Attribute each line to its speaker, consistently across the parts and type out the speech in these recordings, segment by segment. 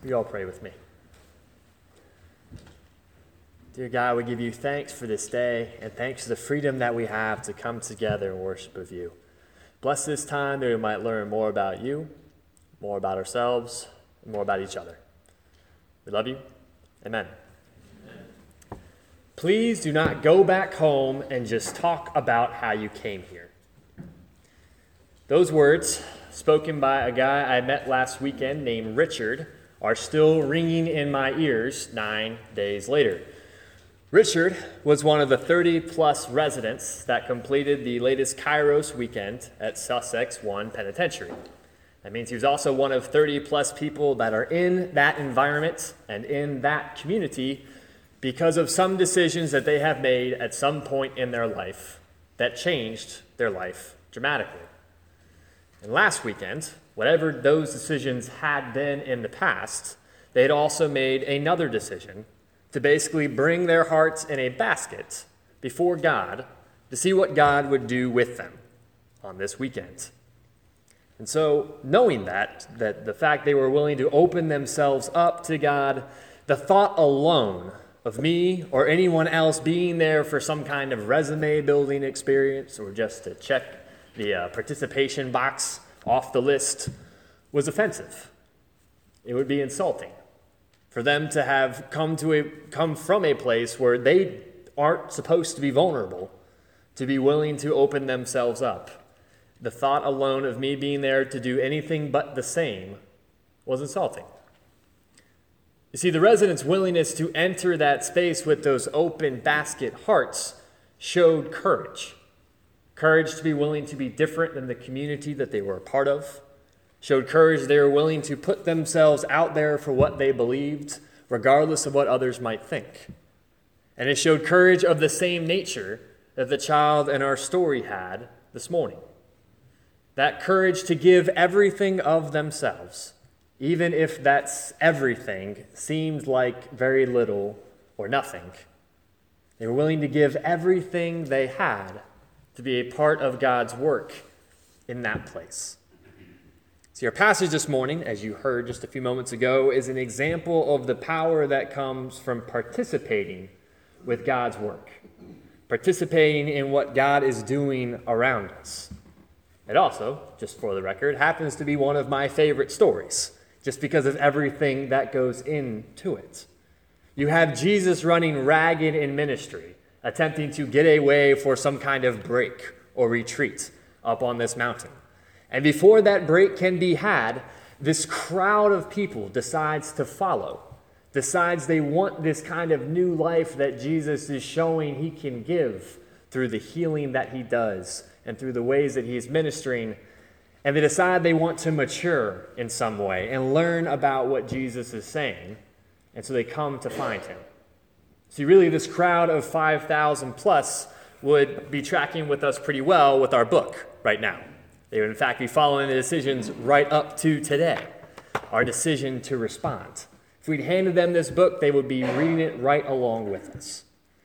Speaker 1: You all pray with me. Dear God, we give you thanks for this day and thanks for the freedom that we have to come together and worship with you. Bless this time that we might learn more about you, more about ourselves, and more about each other. We love you. Amen. Please do not go back home and just talk about how you came here. Those words, spoken by a guy I met last weekend named Richard, are still ringing in my ears 9 days later. Richard was one of the 30-plus residents that completed the latest Kairos weekend at Sussex One Penitentiary. That means he was also one of 30-plus people that are in that environment and in that community because of some decisions that they have made at some point in their life that changed their life dramatically. And last weekend, whatever those decisions had been in the past, they had also made another decision to basically bring their hearts in a basket before God to see what God would do with them on this weekend. And so, knowing that the fact they were willing to open themselves up to God, the thought alone of me or anyone else being there for some kind of resume building experience or just to check the participation box off the list was offensive. It would be insulting for them to have come from a place where they aren't supposed to be vulnerable, to be willing to open themselves up. The thought alone of me being there to do anything but the same was insulting. You see, the residents' willingness to enter that space with those open basket hearts showed courage. Courage to be willing to be different than the community that they were a part of. Showed courage they were willing to put themselves out there for what they believed, regardless of what others might think. And it showed courage of the same nature that the child in our story had this morning. That courage to give everything of themselves, even if that's everything seemed like very little or nothing. They were willing to give everything they had to be a part of God's work in that place. See, our passage this morning, as you heard just a few moments ago, is an example of the power that comes from participating with God's work, participating in what God is doing around us. It also, just for the record, happens to be one of my favorite stories, just because of everything that goes into it. You have Jesus running ragged in ministry, attempting to get away for some kind of break or retreat up on this mountain. And before that break can be had, this crowd of people decides to follow, decides they want this kind of new life that Jesus is showing he can give through the healing that he does and through the ways that he's ministering. And they decide they want to mature in some way and learn about what Jesus is saying. And so they come to find him. See, really, this crowd of 5,000 plus would be tracking with us pretty well with our book right now. They would, in fact, be following the decisions right up to today, our decision to respond. If we'd handed them this book, they would be reading it right along with us.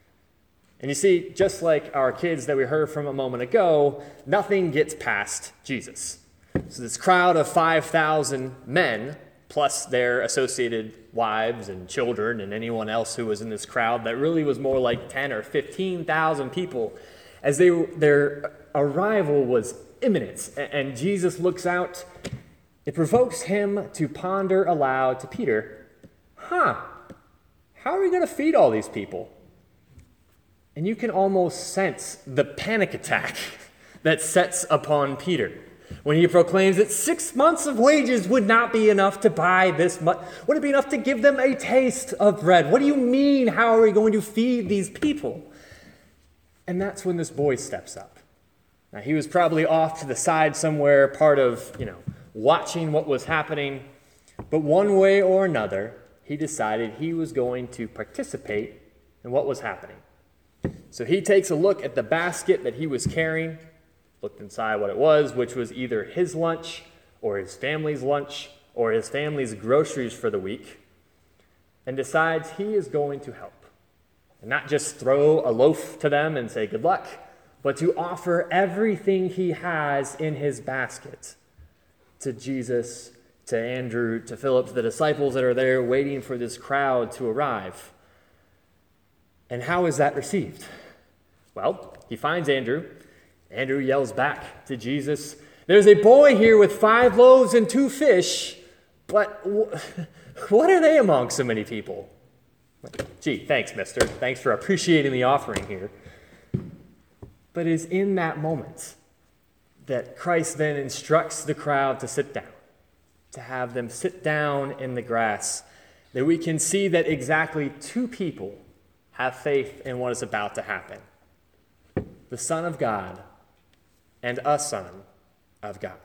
Speaker 1: And you see, just like our kids that we heard from a moment ago, nothing gets past Jesus. So this crowd of 5,000 men, plus their associated wives and children and anyone else who was in this crowd, that really was more like 10 or 15,000 people, as their arrival was imminent, and Jesus looks out, it provokes him to ponder aloud to Peter, how are we going to feed all these people? And you can almost sense the panic attack that sets upon Peter when he proclaims that 6 months of wages would not be enough to buy this much. Would it be enough to give them a taste of bread? What do you mean, how are we going to feed these people? And that's when this boy steps up. Now, he was probably off to the side somewhere, part of, watching what was happening. But one way or another, he decided he was going to participate in what was happening. So he takes a look at the basket that he was carrying, looked inside what it was, which was either his lunch or his family's lunch or his family's groceries for the week, and decides he is going to help. And not just throw a loaf to them and say good luck, but to offer everything he has in his basket to Jesus to Andrew, to Philip, to the disciples that are there waiting for this crowd to arrive. And how is that received? Well, he finds Andrew. Andrew yells back to Jesus, "There's a boy here with 5 loaves and 2 fish, but what are they among so many people?" Gee, thanks, mister. Thanks for appreciating the offering here. But it is in that moment that Christ then instructs the crowd to sit down, to have them sit down in the grass, that we can see that exactly 2 people have faith in what is about to happen. The Son of God and a Son of God.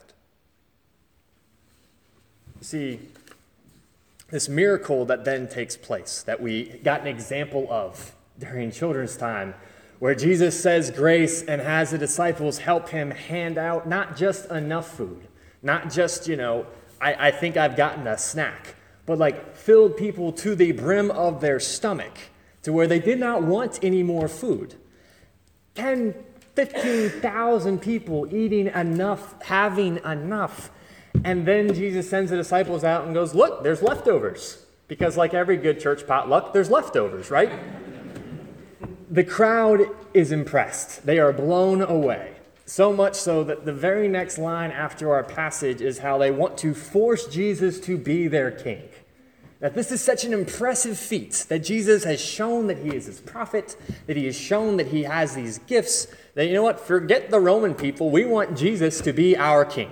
Speaker 1: See, this miracle that then takes place, that we got an example of during children's time, where Jesus says grace and has the disciples help him hand out not just enough food, not just, I think I've gotten a snack, but like filled people to the brim of their stomach to where they did not want any more food. 10, 15,000 people eating enough, having enough. And then Jesus sends the disciples out and goes, "Look, there's leftovers." Because like every good church potluck, there's leftovers, right? The crowd is impressed. They are blown away. So much so that the very next line after our passage is how they want to force Jesus to be their king. That this is such an impressive feat, that Jesus has shown that he is his prophet, that he has shown that he has these gifts, that, you know what, forget the Roman people. We want Jesus to be our king.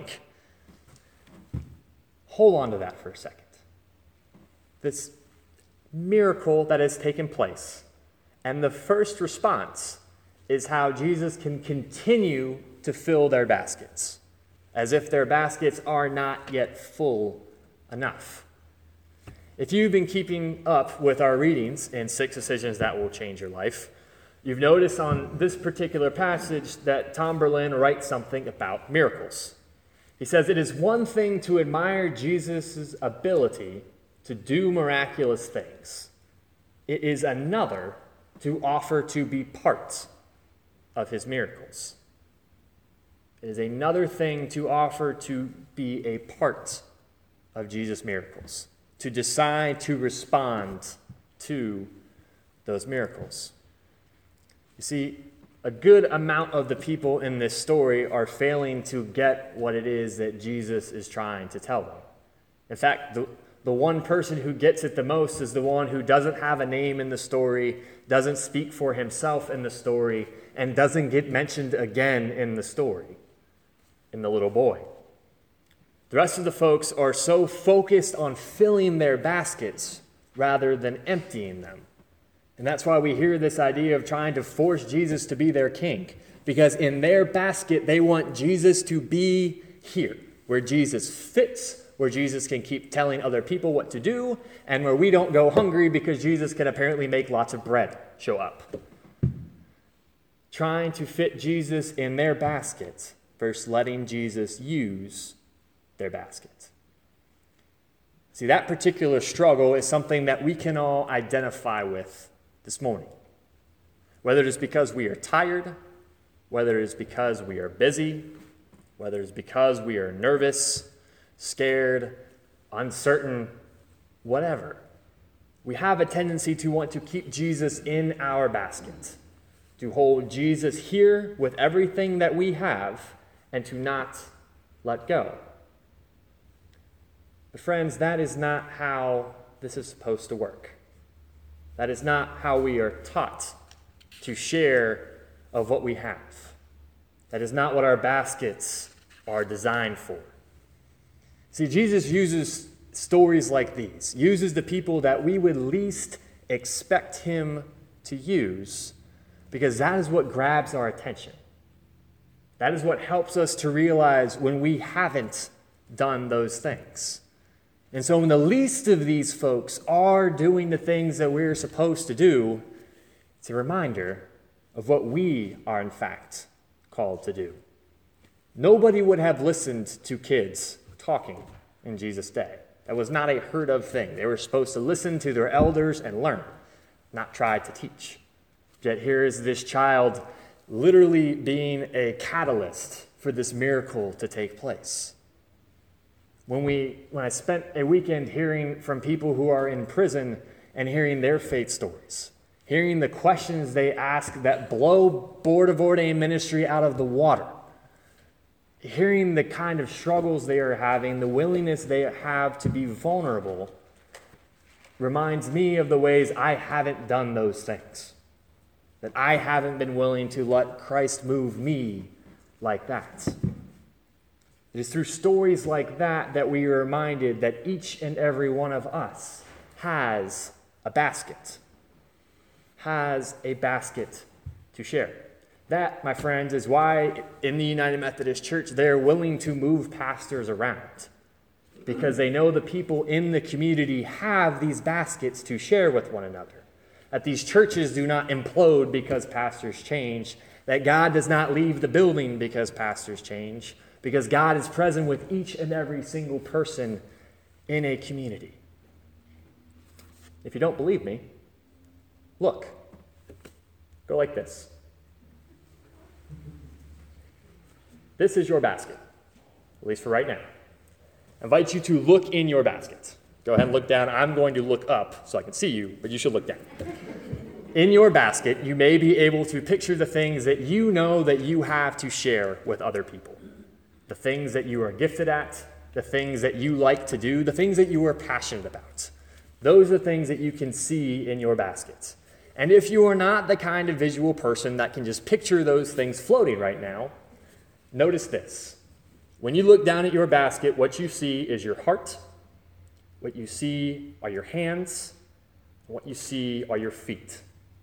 Speaker 1: Hold on to that for a second. This miracle that has taken place. And the first response is how Jesus can continue to fill their baskets, as if their baskets are not yet full enough. If you've been keeping up with our readings in 6 Decisions That Will Change Your Life, you've noticed on this particular passage that Tom Berlin writes something about miracles. He says, "It is one thing to admire Jesus' ability to do miraculous things. It is another to offer to be part of his miracles." It is another thing to offer to be a part of Jesus' miracles, to decide to respond to those miracles. You see, a good amount of the people in this story are failing to get what it is that Jesus is trying to tell them. In fact, the one person who gets it the most is the one who doesn't have a name in the story, doesn't speak for himself in the story, and doesn't get mentioned again in the story, in the little boy. The rest of the folks are so focused on filling their baskets rather than emptying them. And that's why we hear this idea of trying to force Jesus to be their king, because in their basket, they want Jesus to be here, where Jesus fits, where Jesus can keep telling other people what to do, and where we don't go hungry because Jesus can apparently make lots of bread show up. Trying to fit Jesus in their basket versus letting Jesus use their basket. See, that particular struggle is something that we can all identify with this morning. Whether it is because we are tired, whether it is because we are busy, whether it is because we are nervous, scared, uncertain, whatever. We have a tendency to want to keep Jesus in our basket, to hold Jesus here with everything that we have, and to not let go. But friends, that is not how this is supposed to work. That is not how we are taught to share of what we have. That is not what our baskets are designed for. See, Jesus uses stories like these, uses the people that we would least expect him to use, because that is what grabs our attention. That is what helps us to realize when we haven't done those things. And so when the least of these folks are doing the things that we're supposed to do, it's a reminder of what we are in fact called to do. Nobody would have listened to kids talking in Jesus' day. That was not a heard of thing. They were supposed to listen to their elders and learn, not try to teach. Yet here is this child literally being a catalyst for this miracle to take place. When I spent a weekend hearing from people who are in prison and hearing their faith stories, hearing the questions they ask that blow Board of Ordained Ministry out of the water, hearing the kind of struggles they are having, the willingness they have to be vulnerable, reminds me of the ways I haven't done those things, that I haven't been willing to let Christ move me like that. It is through stories like that that we are reminded that each and every one of us has a basket, to share. That, my friends, is why in the United Methodist Church they're willing to move pastors around, because they know the people in the community have these baskets to share with one another. That these churches do not implode because pastors change, that God does not leave the building because pastors change, because God is present with each and every single person in a community. If you don't believe me, look. Go like this. This is your basket, at least for right now. I invite you to look in your basket. Go ahead and look down. I'm going to look up so I can see you, but you should look down. In your basket, you may be able to picture the things that you know that you have to share with other people. The things that you are gifted at, the things that you like to do, the things that you are passionate about. Those are things that you can see in your basket. And if you are not the kind of visual person that can just picture those things floating right now, notice this. When you look down at your basket, what you see is your heart, what you see are your hands, and what you see are your feet.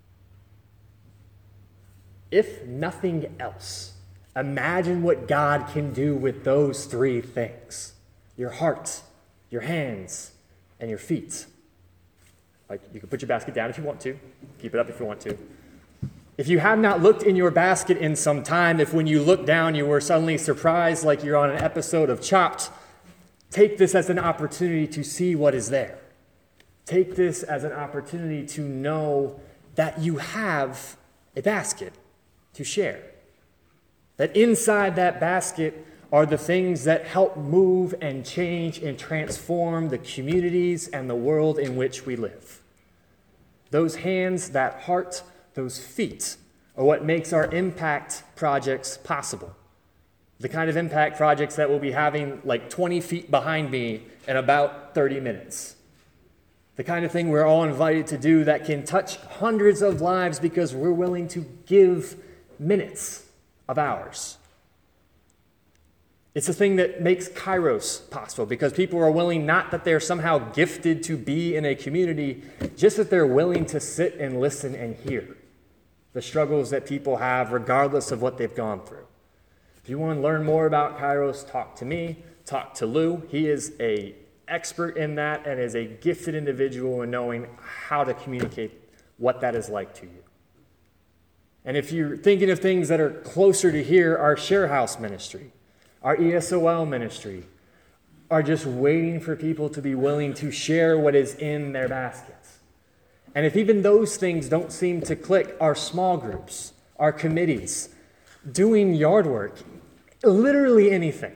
Speaker 1: If nothing else, imagine what God can do with those three things: your heart, your hands, and your feet. Like, you can put your basket down if you want to. Keep it up if you want to. If you have not looked in your basket in some time, if when you look down you were suddenly surprised like you're on an episode of Chopped, take this as an opportunity to see what is there. Take this as an opportunity to know that you have a basket to share. That inside that basket are the things that help move and change and transform the communities and the world in which we live. Those hands, that heart, those feet are what makes our impact projects possible. The kind of impact projects that we'll be having like 20 feet behind me in about 30 minutes. The kind of thing we're all invited to do that can touch hundreds of lives because we're willing to give minutes of ours. It's the thing that makes Kairos possible, because people are willing, not that they're somehow gifted to be in a community, just that they're willing to sit and listen and hear the struggles that people have regardless of what they've gone through. If you want to learn more about Kairos, talk to me, talk to Lou. He is an expert in that and is a gifted individual in knowing how to communicate what that is like to you. And if you're thinking of things that are closer to here, our Share House ministry, our ESOL ministry, are just waiting for people to be willing to share what is in their baskets. And if even those things don't seem to click, our small groups, our committees, doing yard work, literally anything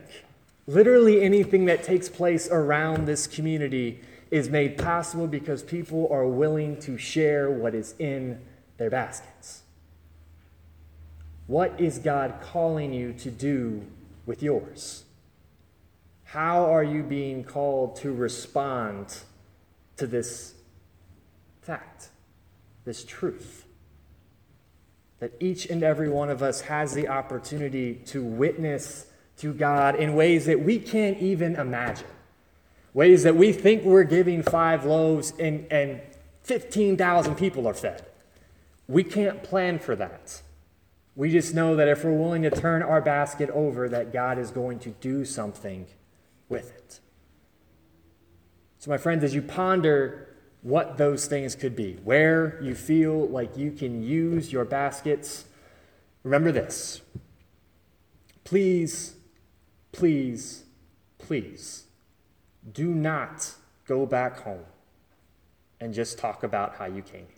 Speaker 1: that takes place around this community is made possible because people are willing to share what is in their baskets. What is God calling you to do with yours? How are you being called to respond to this fact, this truth? That each and every one of us has the opportunity to witness to God in ways that we can't even imagine. Ways that we think we're giving 5 loaves and 15,000 people are fed. We can't plan for that. We just know that if we're willing to turn our basket over, that God is going to do something with it. So my friends, as you ponder what those things could be, where you feel like you can use your baskets, remember this. Please, please, please, do not go back home and just talk about how you came here.